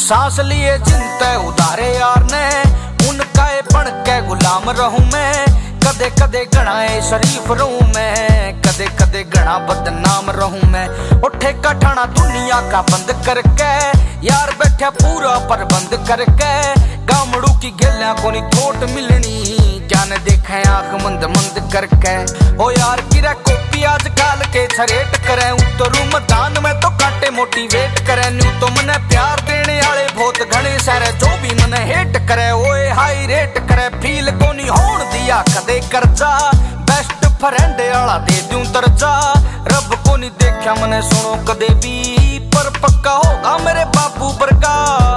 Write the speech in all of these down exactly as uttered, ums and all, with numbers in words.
सांस लिए जिनते उधारे यार ने, उनका ए बन के गुलाम रहूं मैं। कदे कदे गणाए शरीफ रहूं मैं, कदे कदे गणा बदनाम रहूं मैं। उठे का ठाना दुनिया का बंद करके, यार बैठा पूरा प्रबंध करके। गामड़ू की गेलियां को नहीं थोट मिलनी, ज्ञान देखे आंख मंद मंद करके। ओ यार किरा कॉपी आज काल के छरेट करे, उतरू मैदान में तो काटे मोटिवेट करे। न्यू तो मने प्यार देने वाले बहुत घने सारे, जो भी मने हेट करे ओए हाई रेट करे। फील को नहीं होन दिया कदे कर्जा, बेस्ट फ्रेंड वाला दे दूं दर्जा। रब को नहीं देखा मने सुनो कदे भी, पर पक्का होगा मेरे बापू वर्गा।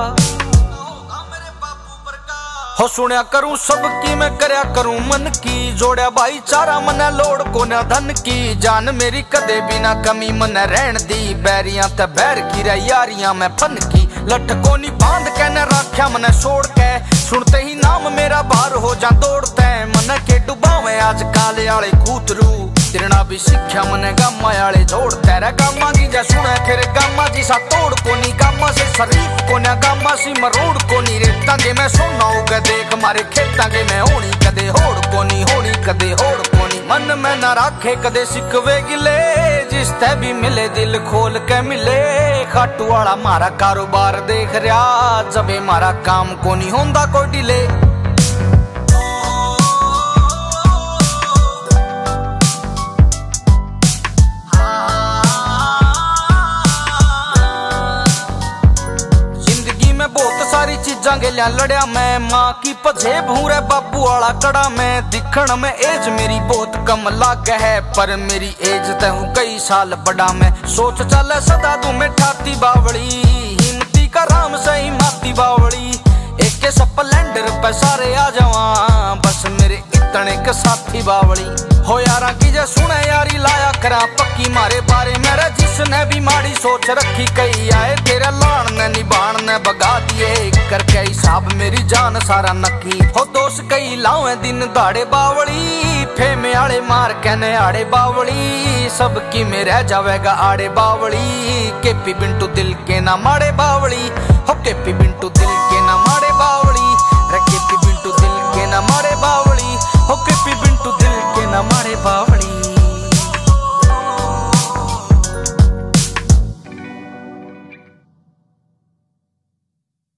हो सुनया करूं सबकी मैं करया करूं मन की, जोड़या भाईचारा मने लोड़ को न धन की। जान मेरी कदे भी ना कमी मने रहन दी, बैरियां ते बैर की रे यारियां मैं फन की। लठ को नहीं बांध के न राख्या मने छोड़ के, सुनते ही नाम मेरा बाहर हो जा दौड़ते। मन के डुबावे आज काले आले कूतरू, तिरना भी सीख्या मने गामा आले जोड़ते रे। गामा की जा सुने फिर गामा जी सा तोड़ को नहीं, गामा से शरीफ को न गामा सी मरोड़ को नहीं। रेता के मैं सुनना होगा देख मारे खेता के मैं होनी कदे होड़ को नहीं, होनी कदे होड़ को नहीं। मन में न राखे कदे सिकवे गिले, जिस ते भी मिले दिल खोल के मिले। खाटू वाला मारा कारोबार देख रहा, जबे मारा काम को नहीं होंदा कोई डिले। बहुत सारी चीजा गेलिया लड़या मैं, माँ की पजे भूरे बापू वाला कड़ा में। दिखण में एज मेरी बहुत कम लागे है, पर मेरी एज ते हूँ कई साल बड़ा मैं। सोच चले सदा दू में ठाती बावड़ी, हिम्मती का राम सही माती बावड़ी। एक के स्प्लेंडर पे सारे आ जावा, बस मेरे इतने के साथी बावड़ी। हो यारा की जे सुने यारी लाया करा पक्की, मारे बारे मेरा जिसने भी माड़ी सोच रखी। कई आए तेरे लान ने निभान ने बगा दिए, करके हिसाब मेरी जान सारा नकी। हो दोस्त कई लावे दिन दाड़े बावड़ी, फेमे आड़े मार कहने आड़े बावड़ी। सबकी में रह जावेगा आड़े बावड़ी, केपी बिंटू दिल के ना माड़े बावड़ी। हो केपी बिंटू दिल